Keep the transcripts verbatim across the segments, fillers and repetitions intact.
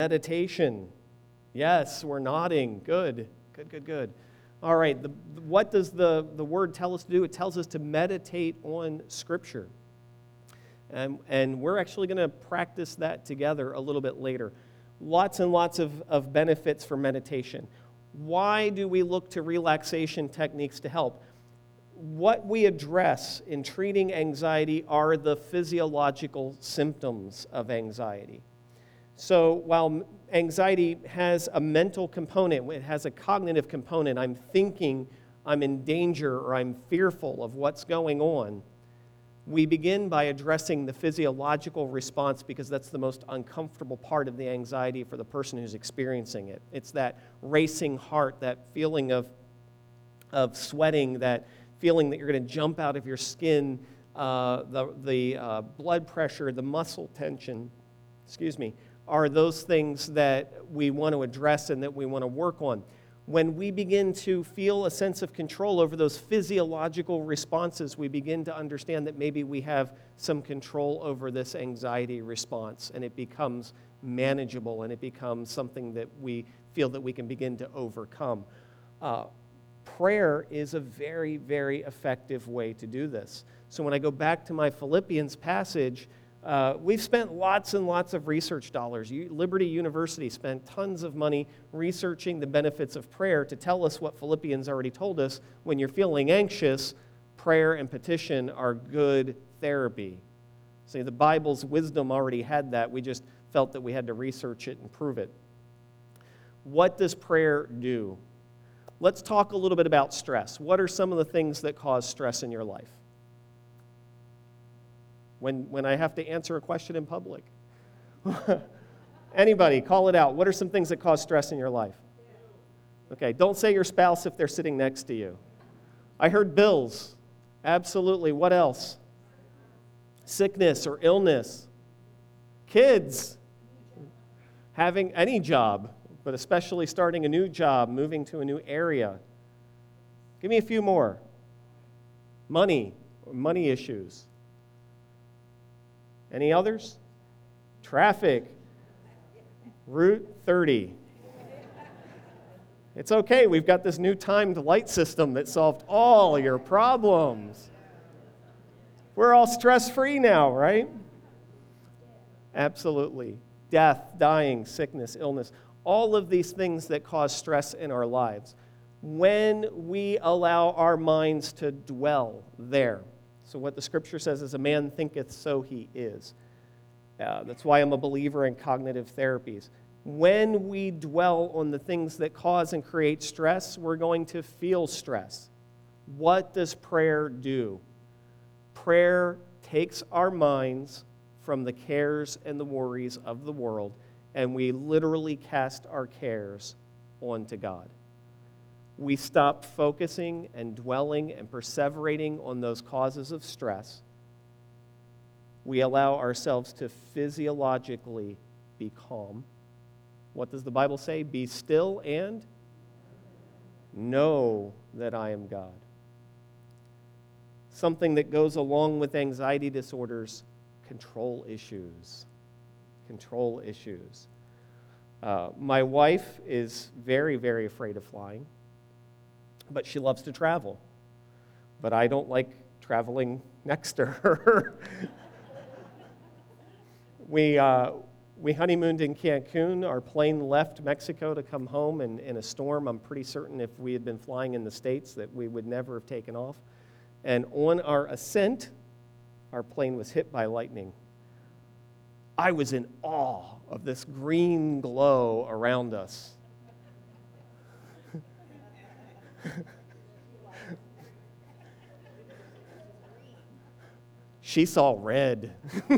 Meditation. Yes, we're nodding. Good, good, good, good. All right, the, what does the, the word tell us to do? It tells us to meditate on Scripture. And, and we're actually going to practice that together a little bit later. Lots and lots of, of benefits for meditation. Why do we look to relaxation techniques to help? What we address in treating anxiety are the physiological symptoms of anxiety. So while anxiety has a mental component, it has a cognitive component, I'm thinking I'm in danger or I'm fearful of what's going on, we begin by addressing the physiological response because that's the most uncomfortable part of the anxiety for the person who's experiencing it. It's that racing heart, that feeling of, of sweating, that feeling that you're going to jump out of your skin, uh, the, the uh, blood pressure, the muscle tension, excuse me, are those things that we want to address and that we want to work on. When we begin to feel a sense of control over those physiological responses, we begin to understand that maybe we have some control over this anxiety response, and it becomes manageable, and it becomes something that we feel that we can begin to overcome. Uh, prayer is a very, very effective way to do this. So when I go back to my Philippians passage, Uh, we've spent lots and lots of research dollars. Liberty University spent tons of money researching the benefits of prayer to tell us what Philippians already told us. When you're feeling anxious, prayer and petition are good therapy. See, the Bible's wisdom already had that. We just felt that we had to research it and prove it. What does prayer do? Let's talk a little bit about stress. What are some of the things that cause stress in your life? When, when I have to answer a question in public. Anybody, call it out. What are some things that cause stress in your life? Okay, don't say your spouse if they're sitting next to you. I heard bills. Absolutely. What else? Sickness or illness. Kids. Having any job, but especially starting a new job, moving to a new area. Give me a few more. Money, or money issues. Any others? Traffic. Route thirty. It's okay, we've got this new timed light system that solved all your problems. We're all stress-free now, right? Absolutely. Death, dying, sickness, illness, all of these things that cause stress in our lives. When we allow our minds to dwell there, so what the Scripture says is, a man thinketh, so he is. Uh, that's why I'm a believer in cognitive therapies. When we dwell on the things that cause and create stress, we're going to feel stress. What does prayer do? Prayer takes our minds from the cares and the worries of the world, and we literally cast our cares onto God. We stop focusing and dwelling and perseverating on those causes of stress. We allow ourselves to physiologically be calm. What does the Bible say? Be still and know that I am God. Something that goes along with anxiety disorders, control issues. Control issues. Uh, my wife is very, very afraid of flying. But she loves to travel. But I don't like traveling next to her. we uh, we honeymooned in Cancun. Our plane left Mexico to come home in, in a storm. I'm pretty certain if we had been flying in the States that we would never have taken off. And on our ascent, our plane was hit by lightning. I was in awe of this green glow around us. She saw red.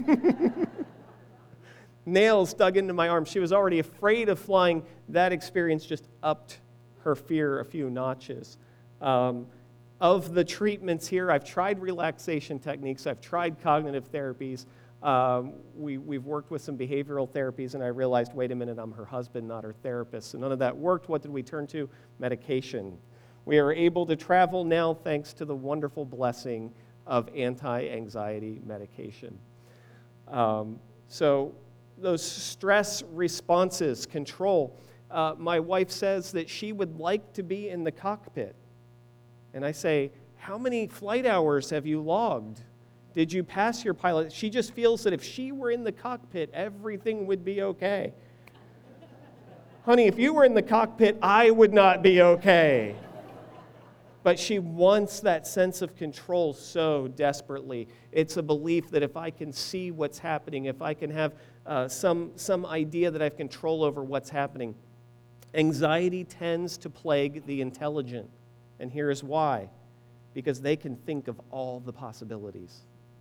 Nails dug into my arm. She was already afraid of flying. That experience just upped her fear a few notches. Um, of the treatments here, I've tried relaxation techniques. I've tried cognitive therapies. Um, we, we've worked with some behavioral therapies, and I realized, wait a minute, I'm her husband, not her therapist. So none of that worked. What did we turn to? Medication. We are able to travel now thanks to the wonderful blessing of anti-anxiety medication. Um, so those stress responses, control. Uh, my wife says that she would like to be in the cockpit. And I say, how many flight hours have you logged? Did you pass your pilot? She just feels that if she were in the cockpit, everything would be okay. Honey, if you were in the cockpit, I would not be okay. But she wants that sense of control so desperately. It's a belief that if I can see what's happening, if I can have uh, some, some idea that I have control over what's happening. Anxiety tends to plague the intelligent. And here's why. Because they can think of all the possibilities.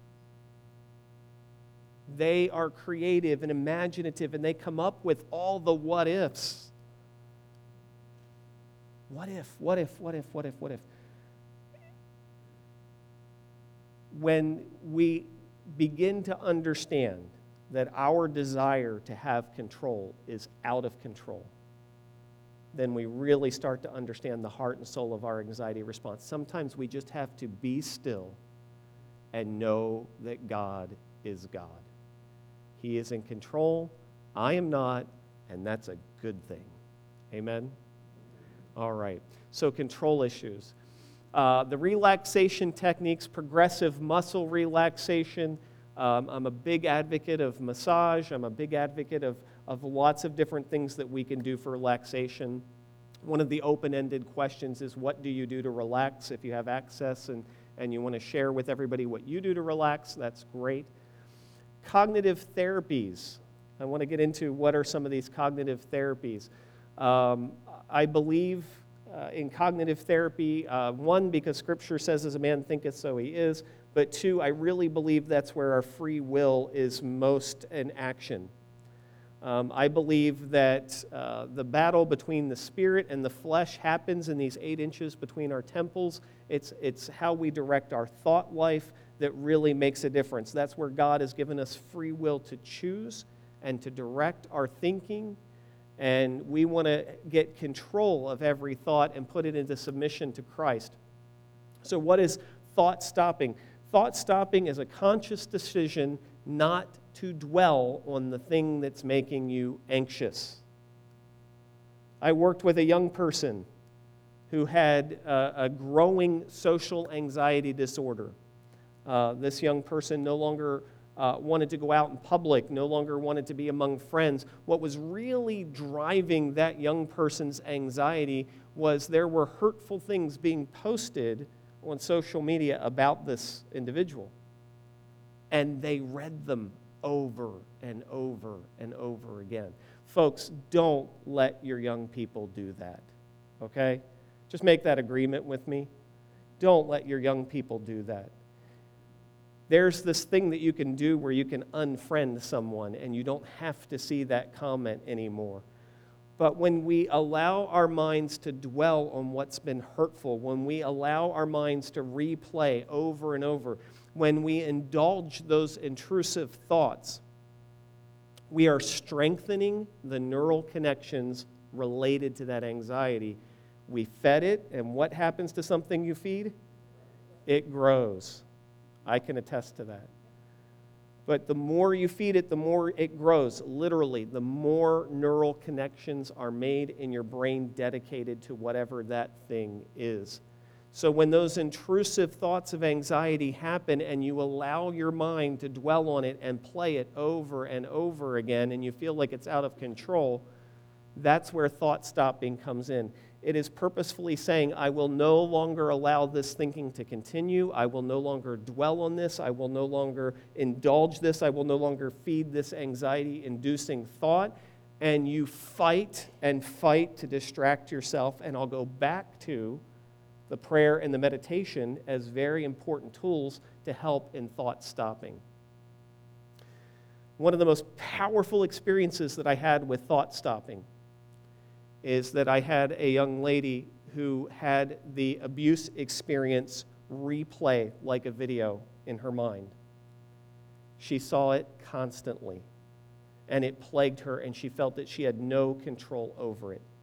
They are creative and imaginative, and they come up with all the what ifs. What if, what if, what if, what if, what if? When we begin to understand that our desire to have control is out of control, then we really start to understand the heart and soul of our anxiety response. Sometimes we just have to be still and know that God is God. He is in control, I am not, and that's a good thing. Amen? All right, so control issues. Uh, the relaxation techniques, progressive muscle relaxation. Um, I'm a big advocate of massage. I'm a big advocate of, of lots of different things that we can do for relaxation. One of the open-ended questions is, what do you do to relax? If you have access and, and you want to share with everybody what you do to relax, that's great. Cognitive therapies. I want to get into what are some of these cognitive therapies. Um, I believe uh, in cognitive therapy, uh, one, because Scripture says, as a man thinketh, so he is, but two, I really believe that's where our free will is most in action. Um, I believe that uh, the battle between the spirit and the flesh happens in these eight inches between our temples. It's, it's how we direct our thought life that really makes a difference. That's where God has given us free will to choose and to direct our thinking. And we want to get control of every thought and put it into submission to Christ. So what is thought stopping? Thought stopping is a conscious decision not to dwell on the thing that's making you anxious. I worked with a young person who had a, a growing social anxiety disorder. Uh, this young person no longer uh, wanted to go out in public, no longer wanted to be among friends. What was really driving that young person's anxiety was there were hurtful things being posted on social media about this individual. And they read them over and over and over again. Folks, don't let your young people do that, okay? Just make that agreement with me. Don't let your young people do that. There's this thing that you can do where you can unfriend someone and you don't have to see that comment anymore. But when we allow our minds to dwell on what's been hurtful, when we allow our minds to replay over and over, when we indulge those intrusive thoughts, we are strengthening the neural connections related to that anxiety. We fed it, and what happens to something you feed? It grows. I can attest to that. But the more you feed it, the more it grows. Literally, the more neural connections are made in your brain dedicated to whatever that thing is. So when those intrusive thoughts of anxiety happen and you allow your mind to dwell on it and play it over and over again, and you feel like it's out of control, that's where thought stopping comes in. It is purposefully saying, I will no longer allow this thinking to continue. I will no longer dwell on this. I will no longer indulge this. I will no longer feed this anxiety-inducing thought. And you fight and fight to distract yourself. And I'll go back to the prayer and the meditation as very important tools to help in thought stopping. One of the most powerful experiences that I had with thought stopping is that I had a young lady who had the abuse experience replay like a video in her mind. She saw it constantly, and it plagued her, and she felt that she had no control over it.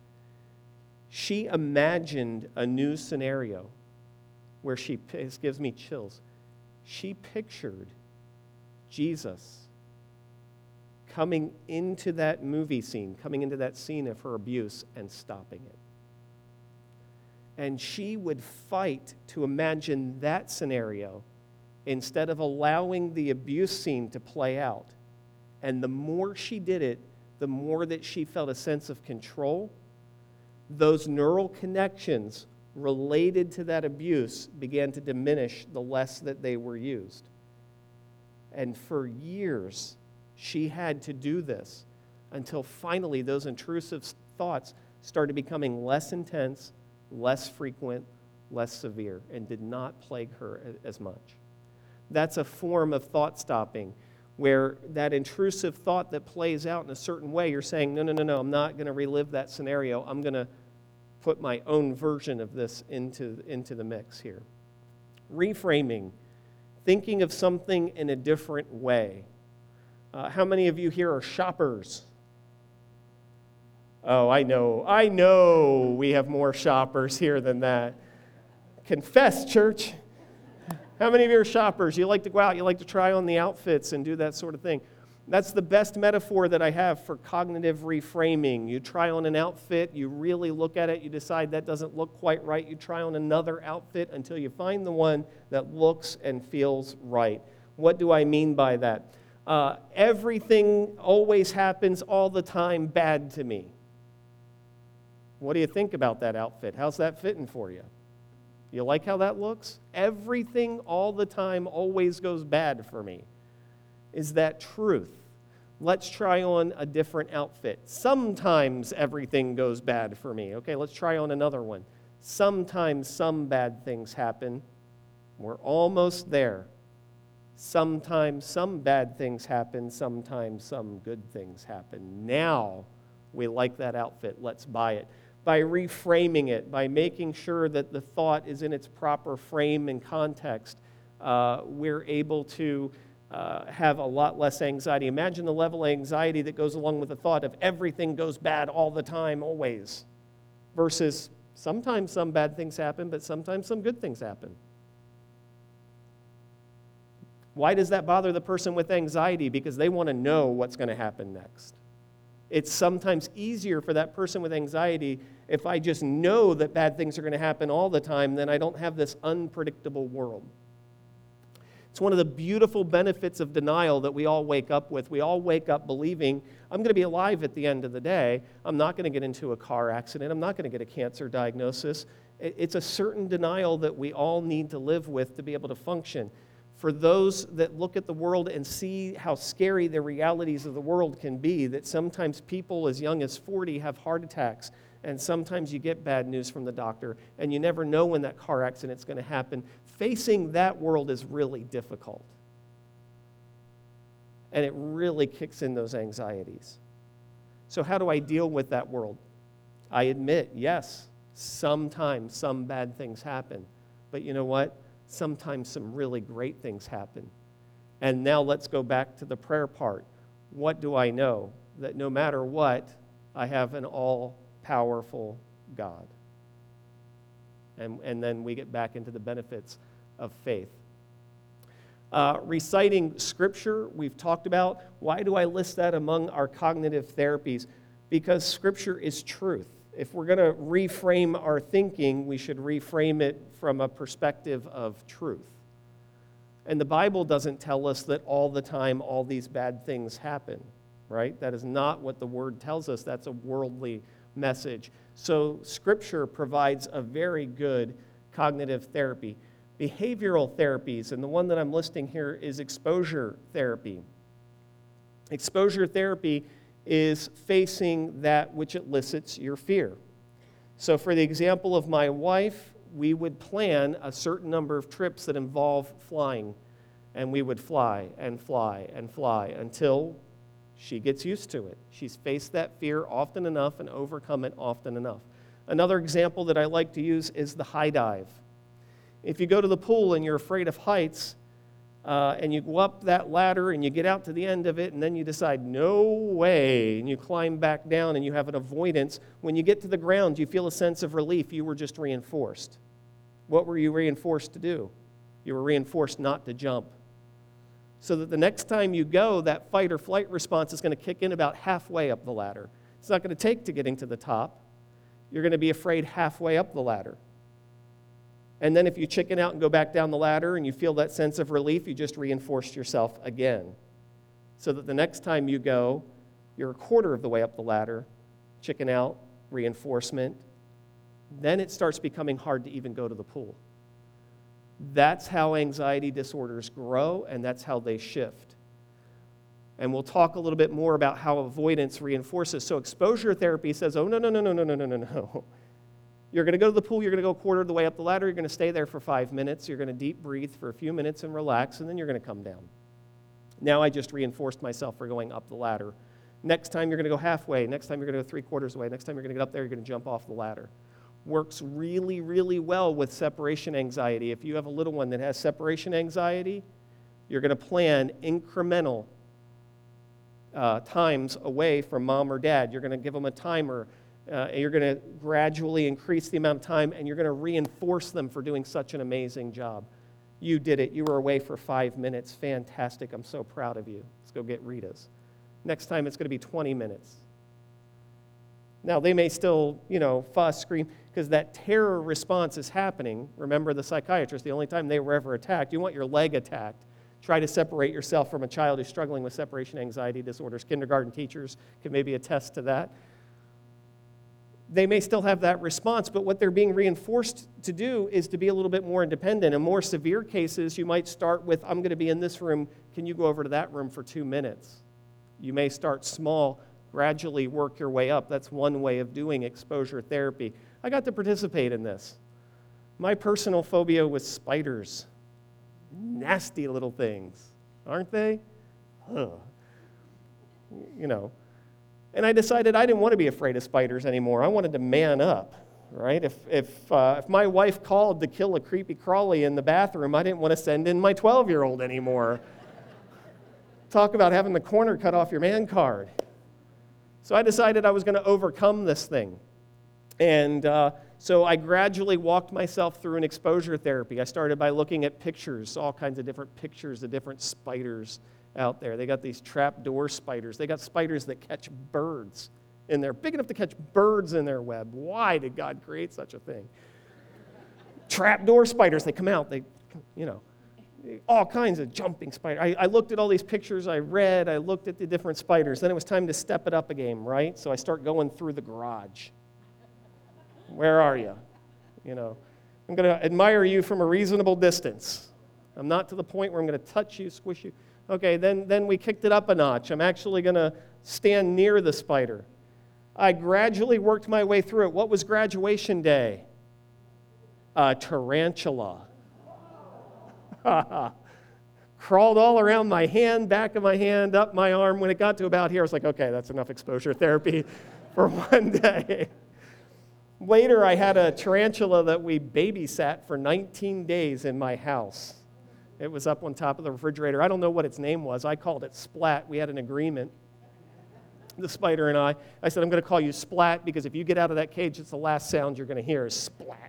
She imagined a new scenario where she, this gives me chills, she pictured Jesus coming into that movie scene, coming into that scene of her abuse and stopping it. And she would fight to imagine that scenario instead of allowing the abuse scene to play out. And the more she did it, the more that she felt a sense of control. Those neural connections related to that abuse began to diminish the less that they were used. And for years, she had to do this until finally those intrusive thoughts started becoming less intense, less frequent, less severe, and did not plague her as much. That's a form of thought stopping, where that intrusive thought that plays out in a certain way, you're saying, no, no, no, no, I'm not going to relive that scenario. I'm going to put my own version of this into, into the mix here. Reframing, thinking of something in a different way. Uh, how many of you here are shoppers? Oh, I know, I know we have more shoppers here than that. Confess, church. How many of you are shoppers? You like to go out, you like to try on the outfits and do that sort of thing. That's the best metaphor that I have for cognitive reframing. You try on an outfit, you really look at it, you decide that doesn't look quite right. You try on another outfit until you find the one that looks and feels right. What do I mean by that? Uh, everything always happens all the time bad to me. What do you think about that outfit? How's that fitting for you? You like how that looks? Everything all the time always goes bad for me. Is that truth? Let's try on a different outfit. Sometimes everything goes bad for me. Okay, let's try on another one. Sometimes some bad things happen. We're almost there. Sometimes some bad things happen. Sometimes some good things happen. Now we like that outfit. Let's buy it. By reframing it, by making sure that the thought is in its proper frame and context, uh, we're able to uh, have a lot less anxiety. Imagine the level of anxiety that goes along with the thought of everything goes bad all the time, always, versus sometimes some bad things happen, but sometimes some good things happen. Why does that bother the person with anxiety? Because they want to know what's going to happen next. It's sometimes easier for that person with anxiety if I just know that bad things are going to happen all the time, then I don't have this unpredictable world. It's one of the beautiful benefits of denial that we all wake up with. We all wake up believing, I'm going to be alive at the end of the day. I'm not going to get into a car accident. I'm not going to get a cancer diagnosis. It's a certain denial that we all need to live with to be able to function. For those that look at the world and see how scary the realities of the world can be, that sometimes people as young as forty have heart attacks, and sometimes you get bad news from the doctor, and you never know when that car accident's going to happen. Facing that world is really difficult. And it really kicks in those anxieties. So how do I deal with that world? I admit, yes, sometimes some bad things happen. But you know what? Sometimes some really great things happen. And now let's go back to the prayer part. What do I know? That no matter what, I have an all-powerful God. And, and then we get back into the benefits of faith. Uh, reciting Scripture, we've talked about. Why do I list that among our cognitive therapies? Because Scripture is truth. If we're going to reframe our thinking, we should reframe it from a perspective of truth. And the Bible doesn't tell us that all the time all these bad things happen, right? That is not what the Word tells us. That's a worldly message. So Scripture provides a very good cognitive therapy. Behavioral therapies, and the one that I'm listing here is exposure therapy. Exposure therapy is facing that which elicits your fear. So for the example of my wife, we would plan a certain number of trips that involve flying, and we would fly and fly and fly until she gets used to it. She's faced that fear often enough and overcome it often enough. Another example that I like to use is the high dive. If you go to the pool and you're afraid of heights, Uh, and you go up that ladder and you get out to the end of it, and then you decide, no way, and you climb back down and you have an avoidance. When you get to the ground, you feel a sense of relief. You were just reinforced. What were you reinforced to do? You were reinforced not to jump. so that the next time you go, that fight or flight response is going to kick in about halfway up the ladder. It's not going to take to getting to the top. You're going to be afraid halfway up the ladder. And then if you chicken out and go back down the ladder and you feel that sense of relief, you just reinforced yourself again. So that the next time you go, you're a quarter of the way up the ladder, chicken out, reinforcement. Then it starts becoming hard to even go to the pool. That's how anxiety disorders grow, and that's how they shift. And we'll talk a little bit more about how avoidance reinforces. So exposure therapy says, oh, no, no, no, no, no, no, no, no, no. You're going to go to the pool, you're going to go a quarter of the way up the ladder, you're going to stay there for five minutes, you're going to deep breathe for a few minutes and relax, and then you're going to come down. Now I just reinforced myself for going up the ladder. Next time you're going to go halfway, next time you're going to go three quarters away, next time you're going to get up there, you're going to jump off the ladder. Works really, really well with separation anxiety. If you have a little one that has separation anxiety, you're going to plan incremental uh, times away from mom or dad. You're going to give them a timer. Uh, and you're going to gradually increase the amount of time, and you're going to reinforce them for doing such an amazing job. You did it. You were away for five minutes. Fantastic. I'm so proud of you. Let's go get Rita's. Next time it's going to be twenty minutes. Now, they may still, you know, fuss, scream, because that terror response is happening. Remember the psychiatrist, the only time they were ever attacked, you want your leg attacked. Try to separate yourself from a child who's struggling with separation anxiety disorders. Kindergarten teachers can maybe attest to that. They may still have that response, but what they're being reinforced to do is to be a little bit more independent. In more severe cases, you might start with, I'm going to be in this room, can you go over to that room for two minutes? You may start small, gradually work your way up. That's one way of doing exposure therapy. I got to participate in this. My personal phobia was spiders. Nasty little things, aren't they? Ugh. You know. And I decided I didn't want to be afraid of spiders anymore. I wanted to man up, right? If if uh, if my wife called to kill a creepy crawly in the bathroom, I didn't want to send in my twelve-year-old anymore. Talk about having the corner cut off your man card. So I decided I was going to overcome this thing. And uh, so I gradually walked myself through an exposure therapy. I started by looking at pictures, all kinds of different pictures of different spiders out there. They got these trapdoor spiders. They got spiders that catch birds in there, big enough to catch birds in their web. Why did God create such a thing? Trapdoor spiders, they come out, they, you know, all kinds of jumping spiders. I, I looked at all these pictures, I read, I looked at the different spiders. Then it was time to step it up a game, right? So I start going through the garage. Where are you? You know, I'm going to admire you from a reasonable distance. I'm not to the point where I'm going to touch you, squish you. Okay, then, then we kicked it up a notch. I'm actually going to stand near the spider. I gradually worked my way through it. What was graduation day? A tarantula. Crawled all around my hand, back of my hand, up my arm. When it got to about here, I was like, okay, that's enough exposure therapy for one day. Later, I had a tarantula that we babysat for nineteen days in my house. It was up on top of the refrigerator. I don't know what its name was. I called it Splat. We had an agreement, the spider and I. I said, I'm going to call you Splat because if you get out of that cage, it's the last sound you're going to hear is Splat.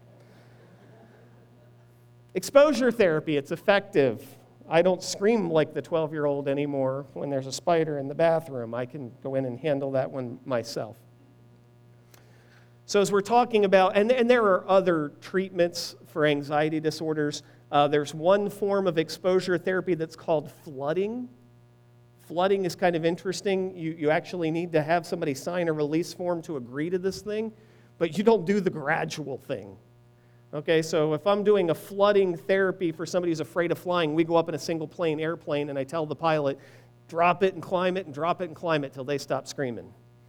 Exposure therapy, it's effective. I don't scream like the twelve-year-old anymore when there's a spider in the bathroom. I can go in and handle that one myself. So as we're talking about, and, and there are other treatments for anxiety disorders. Uh, there's one form of exposure therapy that's called flooding. Flooding is kind of interesting. You, you actually need to have somebody sign a release form to agree to this thing, but you don't do the gradual thing. Okay, so if I'm doing a flooding therapy for somebody who's afraid of flying, we go up in a single plane airplane and I tell the pilot, drop it and climb it and drop it and climb it till they stop screaming.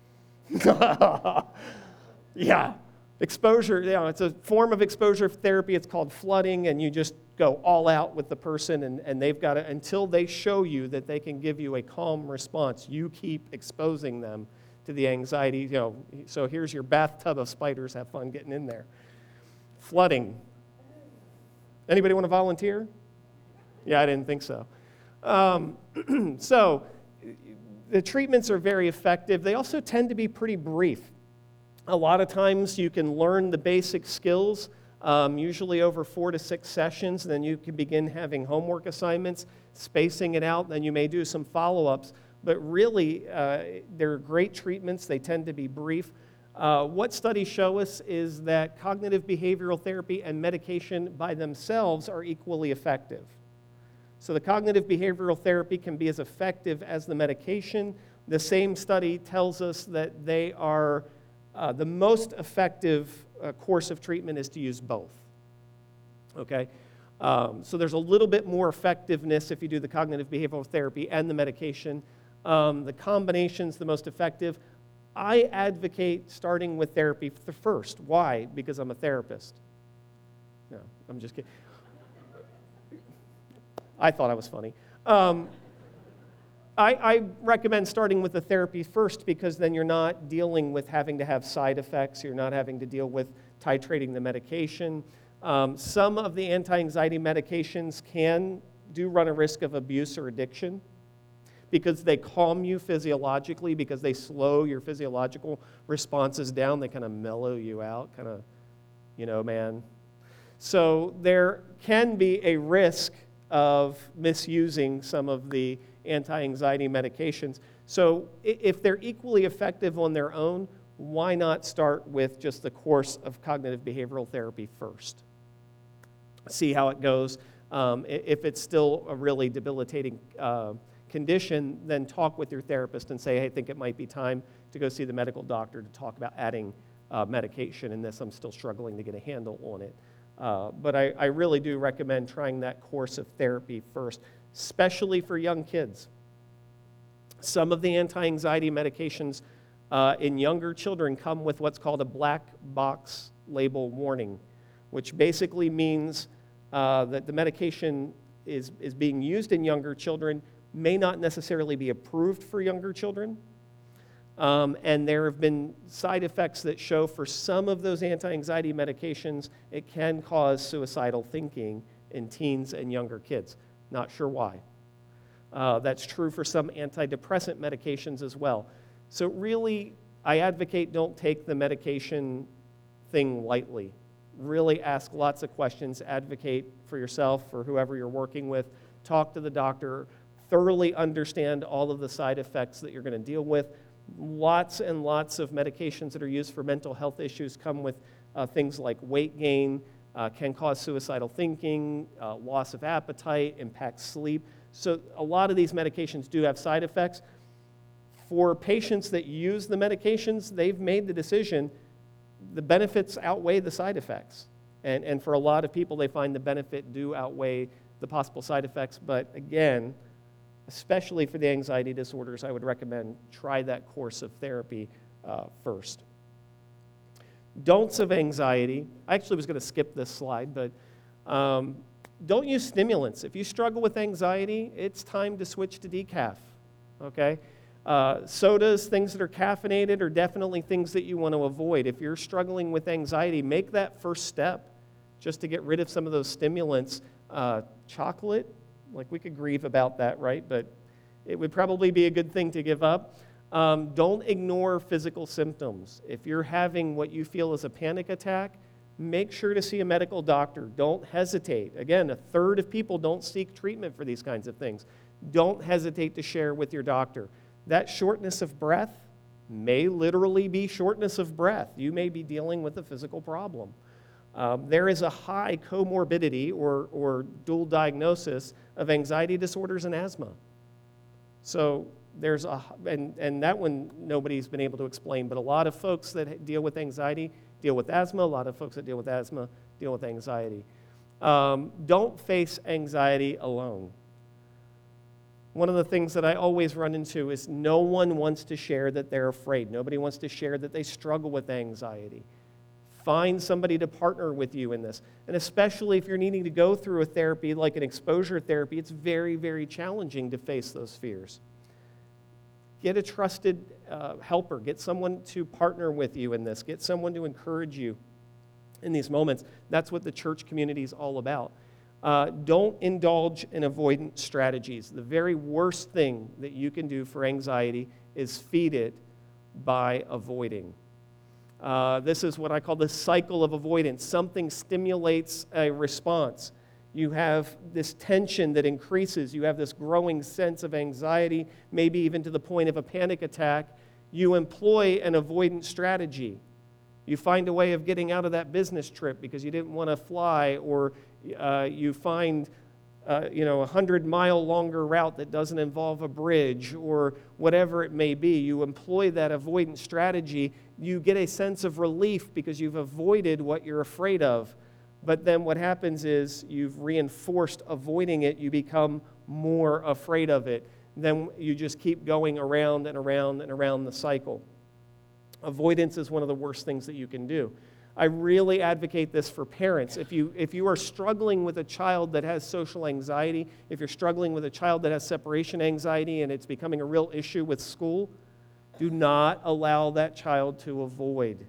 Yeah, exposure, you know, it's a form of exposure therapy. It's called flooding, and you just go all out with the person, and, and they've got to, until they show you that they can give you a calm response, you keep exposing them to the anxiety. You know, so here's your bathtub of spiders. Have fun getting in there. Flooding. Anybody want to volunteer? Yeah, I didn't think so. Um, so the treatments are very effective. They also tend to be pretty brief. A lot of times you can learn the basic skills um, usually over four to six sessions. Then you can begin having homework assignments, spacing it out. Then you may do some follow-ups. But really, uh, they're great treatments. They tend to be brief. Uh, what studies show us is that cognitive behavioral therapy and medication by themselves are equally effective. So the cognitive behavioral therapy can be as effective as the medication. The same study tells us that they are uh, the most effective uh, course of treatment is to use both. Okay? Um, so there's a little bit more effectiveness if you do the cognitive behavioral therapy and the medication. Um, the combination's the most effective. I advocate starting with therapy first. Why? Because I'm a therapist. No, I'm just kidding. I thought I was funny. Um, I, I recommend starting with the therapy first because then you're not dealing with having to have side effects. You're not having to deal with titrating the medication. Um, some of the anti-anxiety medications can do run a risk of abuse or addiction because they calm you physiologically, because they slow your physiological responses down. They kind of mellow you out, kind of, you know, man. So there can be a risk of misusing some of the anti-anxiety medications. So if they're equally effective on their own, why not start with just the course of cognitive behavioral therapy first? See how it goes. Um, if it's still a really debilitating uh, condition, then talk with your therapist and say, hey, I think it might be time to go see the medical doctor to talk about adding uh, medication in this. I'm still struggling to get a handle on it. Uh, but I, I really do recommend trying that course of therapy first, especially for young kids. Some of the anti-anxiety medications uh, in younger children come with what's called a black box label warning, which basically means uh, that the medication is, is being used in younger children, may not necessarily be approved for younger children. Um, and there have been side effects that show for some of those anti-anxiety medications, it can cause suicidal thinking in teens and younger kids. Not sure why. Uh, that's true for some antidepressant medications as well. So really, I advocate don't take the medication thing lightly. Really ask lots of questions, advocate for yourself, for whoever you're working with, talk to the doctor, thoroughly understand all of the side effects that you're going to deal with. Lots and lots of medications that are used for mental health issues come with uh, things like weight gain, uh, can cause suicidal thinking, uh, loss of appetite, impact sleep. So a lot of these medications do have side effects. For patients that use the medications, they've made the decision the benefits outweigh the side effects. And, and for a lot of people, they find the benefit do outweigh the possible side effects. But again, especially for the anxiety disorders, I would recommend try that course of therapy uh, first. Don'ts of anxiety. I actually was going to skip this slide, but um, don't use stimulants. If you struggle with anxiety, it's time to switch to decaf, okay? Uh, sodas, things that are caffeinated, are definitely things that you want to avoid. If you're struggling with anxiety, make that first step just to get rid of some of those stimulants. Uh, chocolate, like we could grieve about that, right? But it would probably be a good thing to give up. Um, don't ignore physical symptoms. If you're having what you feel is a panic attack, make sure to see a medical doctor. Don't hesitate. Again, a third of people don't seek treatment for these kinds of things. Don't hesitate to share with your doctor. That shortness of breath may literally be shortness of breath. You may be dealing with a physical problem. Um, there is a high comorbidity or, or dual diagnosis of anxiety disorders and asthma. So there's a, and, and that one nobody's been able to explain, but a lot of folks that deal with anxiety deal with asthma. A lot of folks that deal with asthma deal with anxiety. Um, don't face anxiety alone. One of the things that I always run into is no one wants to share that they're afraid. Nobody wants to share that they struggle with anxiety. Find somebody to partner with you in this. And especially if you're needing to go through a therapy like an exposure therapy, it's very, very challenging to face those fears. Get a trusted uh, helper. Get someone to partner with you in this. Get someone to encourage you in these moments. That's what the church community is all about. Uh, don't indulge in avoidant strategies. The very worst thing that you can do for anxiety is feed it by avoiding. Uh, this is what I call the cycle of avoidance. Something stimulates a response. You have this tension that increases. You have this growing sense of anxiety, maybe even to the point of a panic attack. You employ an avoidance strategy. You find a way of getting out of that business trip because you didn't want to fly, or uh, you find uh, you know, a hundred-mile longer route that doesn't involve a bridge, or whatever it may be. You employ that avoidance strategy. You get a sense of relief because you've avoided what you're afraid of. But then what happens is you've reinforced avoiding it. You become more afraid of it. Then you just keep going around and around and around the cycle. Avoidance is one of the worst things that you can do. I really advocate this for parents. If you, if you are struggling with a child that has social anxiety, if you're struggling with a child that has separation anxiety and it's becoming a real issue with school, do not allow that child to avoid.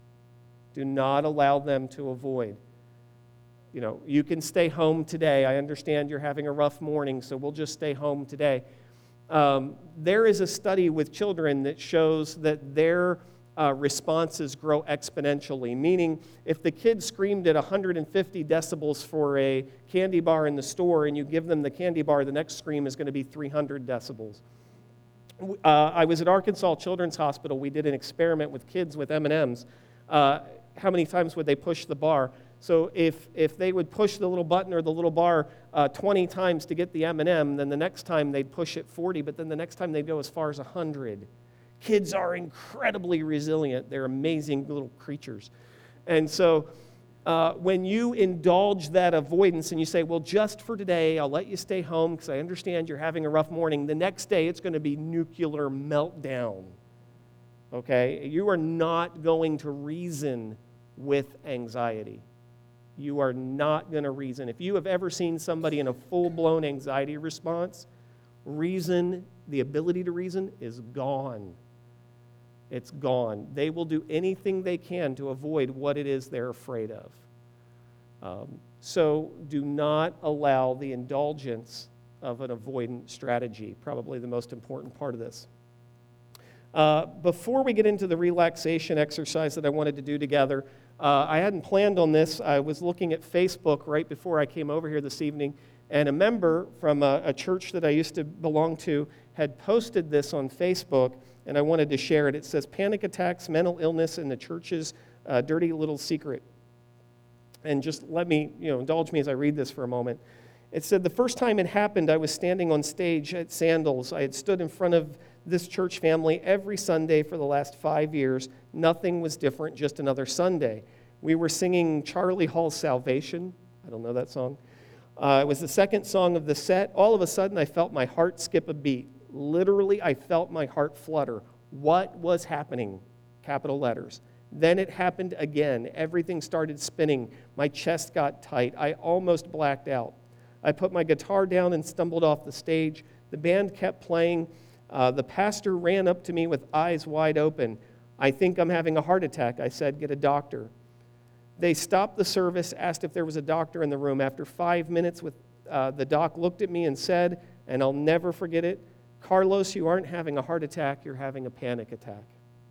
Do not allow them to avoid. You know, you can stay home today. I understand you're having a rough morning, so we'll just stay home today. Um, there is a study with children that shows that their uh, responses grow exponentially, meaning if the kid screamed at one hundred fifty decibels for a candy bar in the store and you give them the candy bar, the next scream is going to be three hundred decibels. Uh, I was at Arkansas Children's Hospital. We did an experiment with kids with M and M's. Uh, how many times would they push the bar? So if, if they would push the little button or the little bar uh, twenty times to get the M and M, then the next time they'd push it forty, but then the next time they'd go as far as one hundred. Kids are incredibly resilient. They're amazing little creatures. And so uh, when you indulge that avoidance and you say, well, just for today, I'll let you stay home because I understand you're having a rough morning, the next day it's going to be nuclear meltdown. Okay? You are not going to reason with anxiety. You are not going to reason. If you have ever seen somebody in a full-blown anxiety response, reason, the ability to reason, is gone. It's gone. They will do anything they can to avoid what it is they're afraid of. Um, so do not allow the indulgence of an avoidant strategy, probably the most important part of this. Uh, before we get into the relaxation exercise that I wanted to do together, uh, I hadn't planned on this. I was looking at Facebook right before I came over here this evening, and a member from a, a church that I used to belong to had posted this on Facebook, and I wanted to share it. It says, "Panic attacks, mental illness, and the church's uh, dirty little secret." And just let me, you know, indulge me as I read this for a moment. It said, "The first time it happened, I was standing on stage at Sandals. I had stood in front of this church family every Sunday for the last five years. Nothing was different, just another Sunday. We were singing Charlie Hall's Salvation." I don't know that song. Uh, it was the second song of the set. All of a sudden, I felt my heart skip a beat. Literally, I felt my heart flutter. What was happening? Capital letters. Then it happened again. Everything started spinning. My chest got tight. I almost blacked out. I put my guitar down and stumbled off the stage. The band kept playing. Uh, the pastor ran up to me with eyes wide open. "I think I'm having a heart attack," I said. "Get a doctor." They stopped the service, asked if there was a doctor in the room. After five minutes, with uh, the doc looked at me and said, and I'll never forget it, "Carlos, you aren't having a heart attack, you're having a panic attack."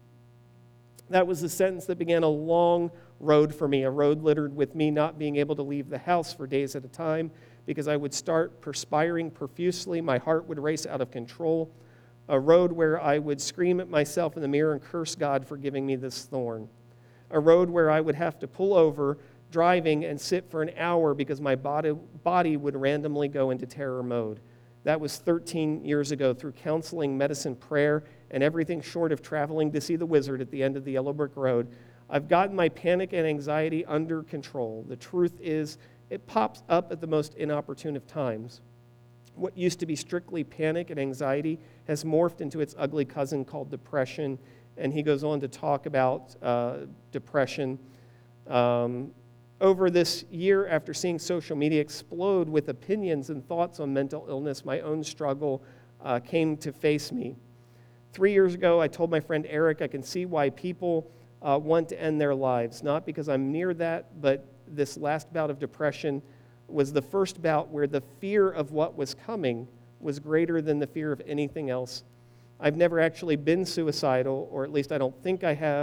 That was the sentence that began a long road for me, a road littered with me not being able to leave the house for days at a time because I would start perspiring profusely, my heart would race out of control, a road where I would scream at myself in the mirror and curse God for giving me this thorn, a road where I would have to pull over driving and sit for an hour because my body, body would randomly go into terror mode. That was thirteen years ago. Through counseling, medicine, prayer, and everything short of traveling to see the wizard at the end of the yellow brick road, I've gotten my panic and anxiety under control. The truth is, it pops up at the most inopportune of times. What used to be strictly panic and anxiety has morphed into its ugly cousin called depression, and he goes on to talk about uh, depression. Um, Over this year, after seeing social media explode with opinions and thoughts on mental illness, my own struggle uh, came to face me. Three years ago, I told my friend Eric, I can see why people uh, want to end their lives, not because I'm near that, but this last bout of depression was the first bout where the fear of what was coming was greater than the fear of anything else. I've never actually been suicidal, or at least I don't think I have,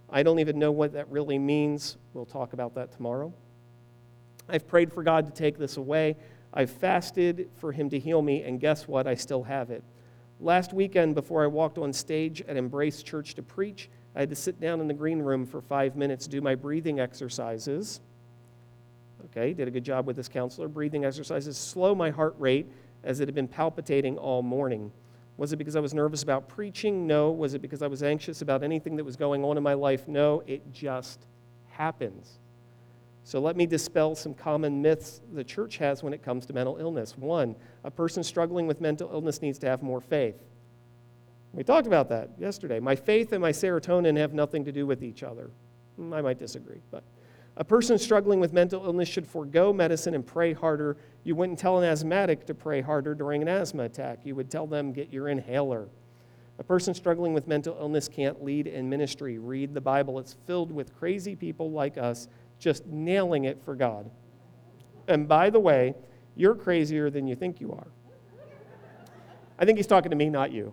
I don't even know what that really means. We'll talk about that tomorrow. I've prayed for God to take this away. I've fasted for him to heal me, and guess what? I still have it. Last weekend, before I walked on stage at Embrace Church to preach, I had to sit down in the green room for five minutes, do my breathing exercises. Okay, did a good job with this counselor. Breathing exercises, slow my heart rate as it had been palpitating all morning. Was it because I was nervous about preaching? No. Was it because I was anxious about anything that was going on in my life? No. It just happens. So let me dispel some common myths the church has when it comes to mental illness. One, a person struggling with mental illness needs to have more faith. We talked about that yesterday. My faith and my serotonin have nothing to do with each other. I might disagree, but a person struggling with mental illness should forego medicine and pray harder. You wouldn't tell an asthmatic to pray harder during an asthma attack. You would tell them, get your inhaler. A person struggling with mental illness can't lead in ministry. Read the Bible. It's filled with crazy people like us just nailing it for God. And by the way, you're crazier than you think you are. I think he's talking to me, not you.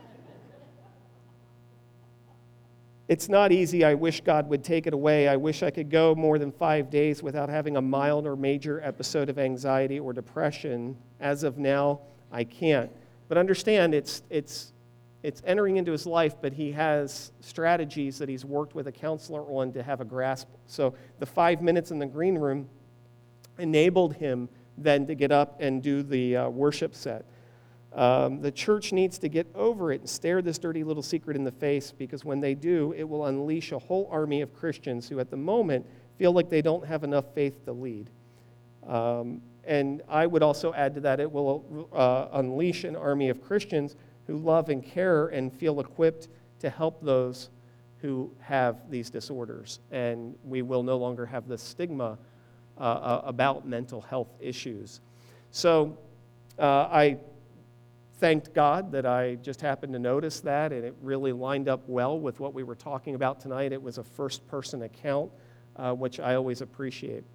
It's not easy. I wish God would take it away. I wish I could go more than five days without having a mild or major episode of anxiety or depression. As of now, I can't. But understand, it's it's it's entering into his life, but he has strategies that he's worked with a counselor on to have a grasp. So the five minutes in the green room enabled him then to get up and do the uh, worship set. Um, the church needs to get over it and stare this dirty little secret in the face, because when they do, it will unleash a whole army of Christians who at the moment feel like they don't have enough faith to lead. Um, and I would also add to that, it will uh, unleash an army of Christians who love and care and feel equipped to help those who have these disorders. And we will no longer have the stigma uh, about mental health issues. So uh, I thanked God that I just happened to notice that, and it really lined up well with what we were talking about tonight. It was a first-person account, uh, which I always appreciate.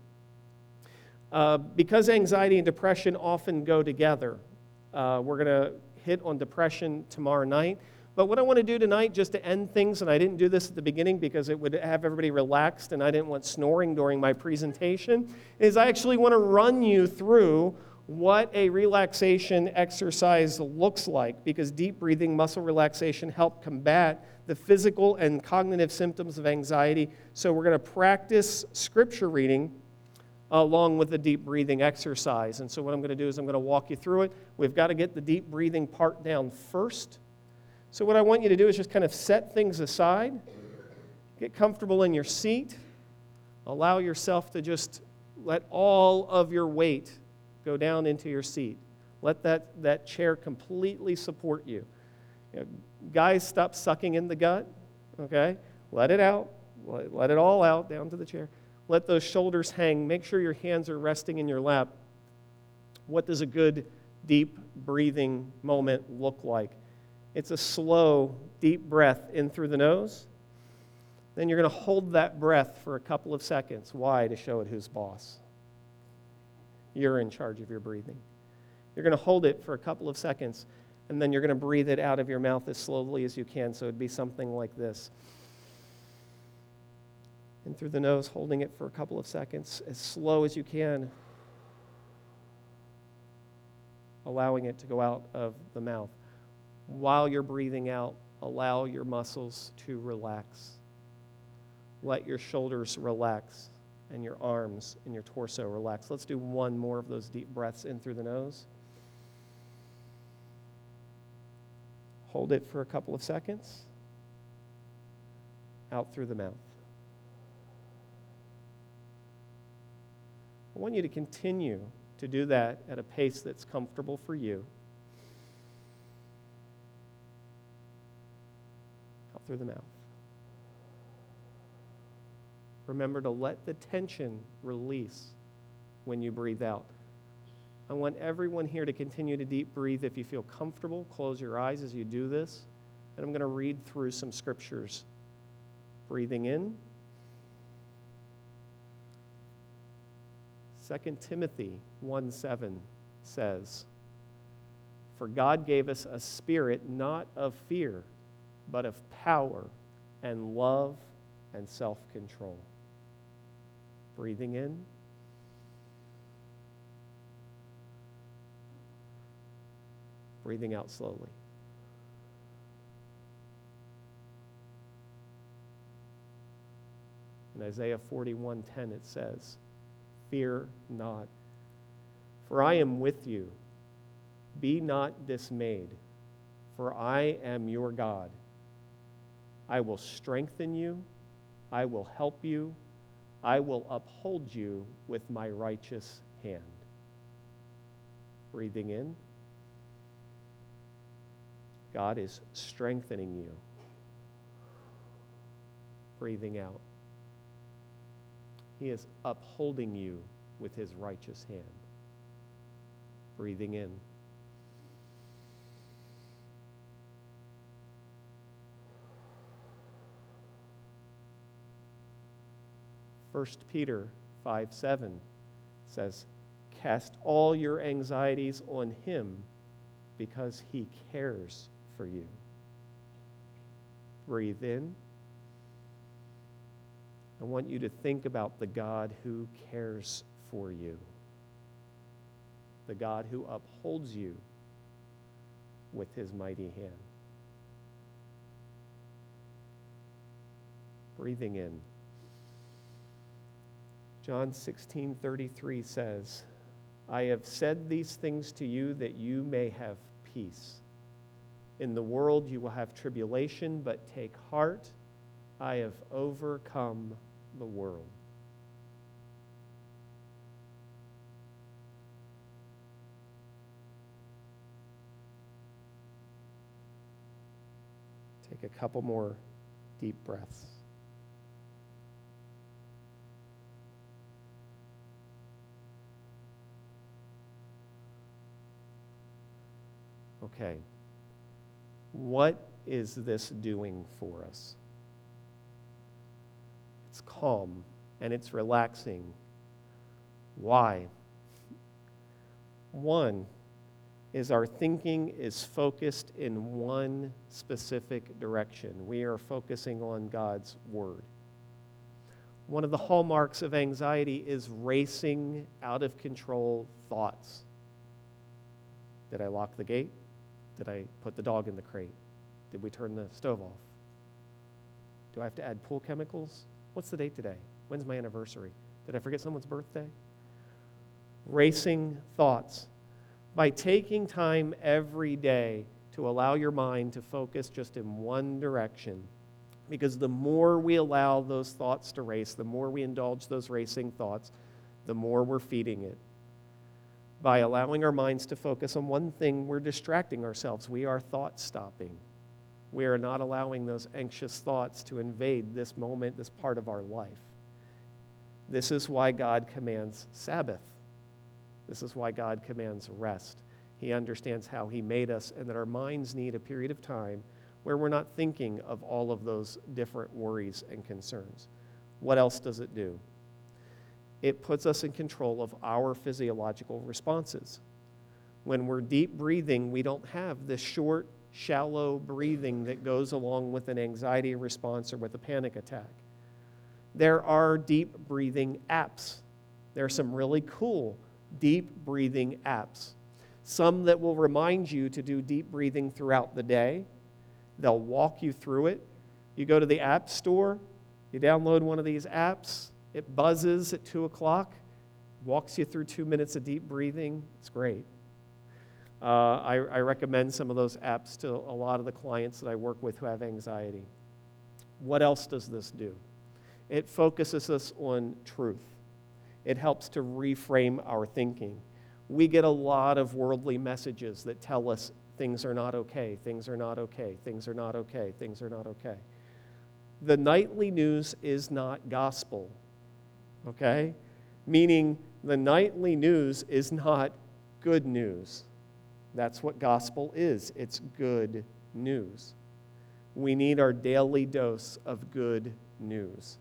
Uh, because anxiety and depression often go together, uh, we're going to hit on depression tomorrow night. But what I want to do tonight, just to end things, and I didn't do this at the beginning because it would have everybody relaxed and I didn't want snoring during my presentation, is I actually want to run you through what a relaxation exercise looks like, because deep breathing, muscle relaxation help combat the physical and cognitive symptoms of anxiety. So we're going to practice scripture reading along with the deep breathing exercise. And so what I'm going to do is I'm going to walk you through it. We've got to get the deep breathing part down first. So what I want you to do is just kind of set things aside, get comfortable in your seat, allow yourself to just let all of your weight go down into your seat. Let that, that chair completely support you. You know, guys, stop sucking in the gut, okay? Let it out. Let, let it all out down to the chair. Let those shoulders hang. Make sure your hands are resting in your lap. What does a good, deep breathing moment look like? It's a slow, deep breath in through the nose. Then you're going to hold that breath for a couple of seconds. Why? To show it who's boss. You're in charge of your breathing. You're going to hold it for a couple of seconds, and then you're going to breathe it out of your mouth as slowly as you can. So it'd be something like this. In through the nose, holding it for a couple of seconds, as slow as you can, allowing it to go out of the mouth. While you're breathing out, allow your muscles to relax. Let your shoulders relax, and your arms and your torso relax. Let's do one more of those deep breaths in through the nose. Hold it for a couple of seconds. Out through the mouth. I want you to continue to do that at a pace that's comfortable for you. Out through the mouth. Remember to let the tension release when you breathe out. I want everyone here to continue to deep breathe. If you feel comfortable, close your eyes as you do this. And I'm going to read through some scriptures. Breathing in. Second Timothy one seven says, "For God gave us a spirit not of fear, but of power and love and self-control. Breathing in. Breathing out slowly. In Isaiah forty-one ten it says, "Fear not, for I am with you. Be not dismayed, for I am your God. I will strengthen you, I will help you, I will uphold you with my righteous hand." Breathing in. God is strengthening you. Breathing out. He is upholding you with his righteous hand. Breathing in. First Peter five seven says, "Cast all your anxieties on him because he cares for you." Breathe in. I want you to think about the God who cares for you, the God who upholds you with his mighty hand. Breathing in. John sixteen thirty-three says, "I have said these things to you that you may have peace. In the world you will have tribulation, but take heart, I have overcome the world." Take a couple more deep breaths. Okay. What is this doing for us? It's calm and it's relaxing. Why? One is our thinking is focused in one specific direction. We are focusing on God's Word. One of the hallmarks of anxiety is racing, out of control thoughts. Did I lock the gate? Did I put the dog in the crate? Did we turn the stove off? Do I have to add pool chemicals? What's the date today? When's my anniversary? Did I forget someone's birthday? Racing thoughts. By taking time every day to allow your mind to focus just in one direction, because the more we allow those thoughts to race, the more we indulge those racing thoughts, the more we're feeding it. By allowing our minds to focus on one thing, we're distracting ourselves. We are thought stopping. We are not allowing those anxious thoughts to invade this moment, this part of our life. This is why God commands Sabbath. This is why God commands rest. He understands how he made us and that our minds need a period of time where we're not thinking of all of those different worries and concerns. What else does it do? It puts us in control of our physiological responses. When we're deep breathing, we don't have this short, shallow breathing that goes along with an anxiety response or with a panic attack. There are deep breathing apps. There are some really cool deep breathing apps. Some that will remind you to do deep breathing throughout the day. They'll walk you through it. You go to the app store, you download one of these apps, it buzzes at two o'clock, walks you through two minutes of deep breathing. It's great. Uh, I, I recommend some of those apps to a lot of the clients that I work with who have anxiety. What else does this do? It focuses us on truth. It helps to reframe our thinking. We get a lot of worldly messages that tell us things are not okay, things are not okay, things are not okay, things are not okay. The nightly news is not gospel, okay? Meaning the nightly news is not good news. That's what gospel is. It's good news. We need our daily dose of good news.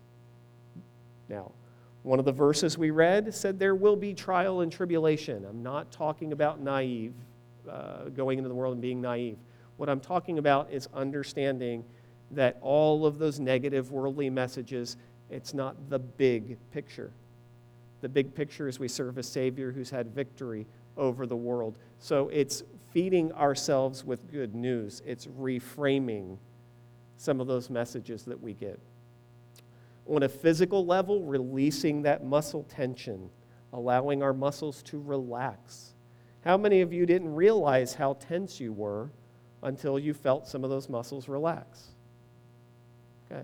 Now, one of the verses we read said there will be trial and tribulation. I'm not talking about naive, uh, going into the world and being naive. What I'm talking about is understanding that all of those negative worldly messages, it's not the big picture. The big picture is we serve a Savior who's had victory over the world. So it's feeding ourselves with good news. It's reframing some of those messages that we get. On a physical level, releasing that muscle tension, allowing our muscles to relax. How many of you didn't realize how tense you were until you felt some of those muscles relax? Okay.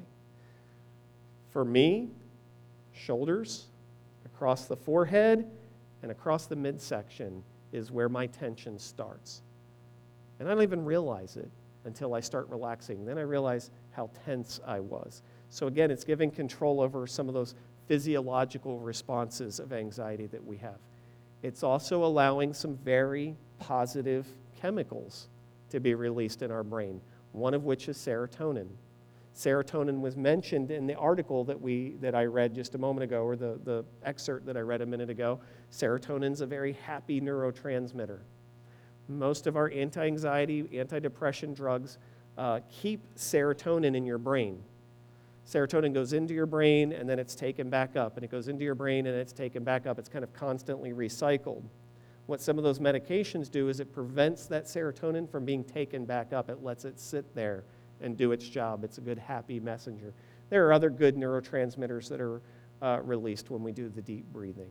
For me, shoulders, across the forehead, and across the midsection is where my tension starts. And I don't even realize it until I start relaxing. Then I realize how tense I was. So again, it's giving control over some of those physiological responses of anxiety that we have. It's also allowing some very positive chemicals to be released in our brain, one of which is serotonin. Serotonin was mentioned in the article that we that I read just a moment ago, or the, the excerpt that I read a minute ago. Serotonin's a very happy neurotransmitter. Most of our anti-anxiety, anti-depression drugs uh, keep serotonin in your brain. Serotonin goes into your brain, and then it's taken back up, and it goes into your brain, and it's taken back up. It's kind of constantly recycled. What some of those medications do is it prevents that serotonin from being taken back up. It lets it sit there and do its job. It's a good, happy messenger. There are other good neurotransmitters that are uh, released when we do the deep breathing.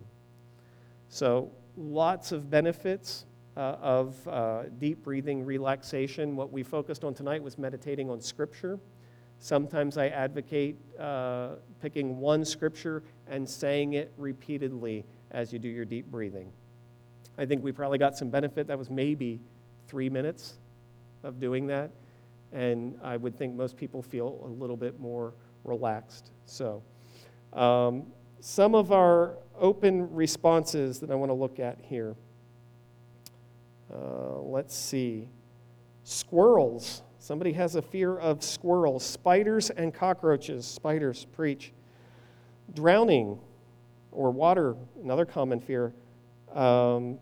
So lots of benefits uh, of uh, deep breathing relaxation. What we focused on tonight was meditating on Scripture. Sometimes I advocate uh, picking one Scripture and saying it repeatedly as you do your deep breathing. I think we probably got some benefit. That was maybe three minutes of doing that. And I would think most people feel a little bit more relaxed. So um, some of our open responses that I want to look at here. Uh, let's see. Squirrels. Somebody has a fear of squirrels. Spiders and cockroaches. Spiders, preach. Drowning or water, another common fear. Um,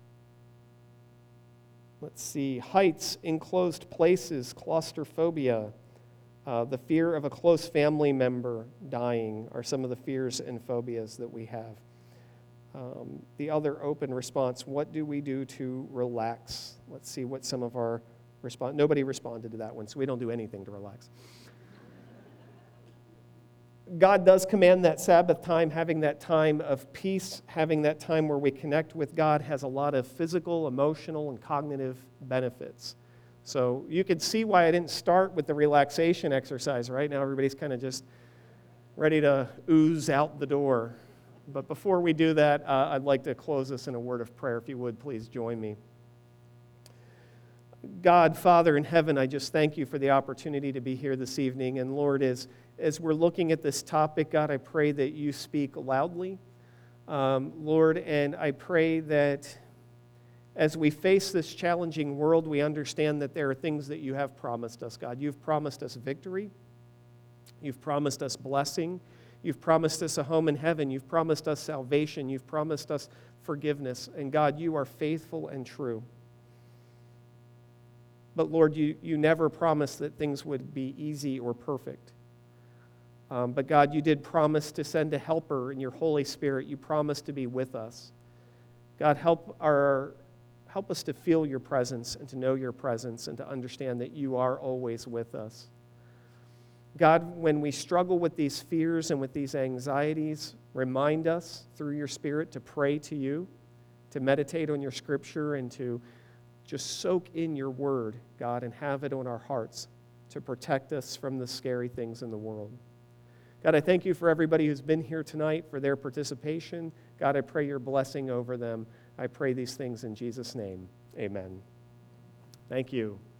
Let's see, heights, enclosed places, claustrophobia, uh, the fear of a close family member dying are some of the fears and phobias that we have. Um, the other open response, what do we do to relax? Let's see what some of our response, nobody responded to that one, so we don't do anything to relax. God does command that Sabbath time, having that time of peace, having that time where we connect with God has a lot of physical, emotional, and cognitive benefits. So you could see why I didn't start with the relaxation exercise. Right now everybody's kind of just ready to ooze out the door. But before we do that, uh, I'd like to close this in a word of prayer. If you would, please join me. God, Father in heaven, I just thank you for the opportunity to be here this evening. And Lord, as, as we're looking at this topic, God, I pray that you speak loudly. Um, Lord, and I pray that as we face this challenging world, we understand that there are things that you have promised us, God. You've promised us victory. You've promised us blessing. You've promised us a home in heaven. You've promised us salvation. You've promised us forgiveness. And God, you are faithful and true. But Lord, you, you never promised that things would be easy or perfect. Um, but God, you did promise to send a helper in your Holy Spirit. You promised to be with us. God, help our help us to feel your presence and to know your presence and to understand that you are always with us. God, when we struggle with these fears and with these anxieties, remind us through your Spirit to pray to you, to meditate on your Scripture, and to just soak in your word, God, and have it on our hearts to protect us from the scary things in the world. God, I thank you for everybody who's been here tonight, for their participation. God, I pray your blessing over them. I pray these things in Jesus' name. Amen. Thank you.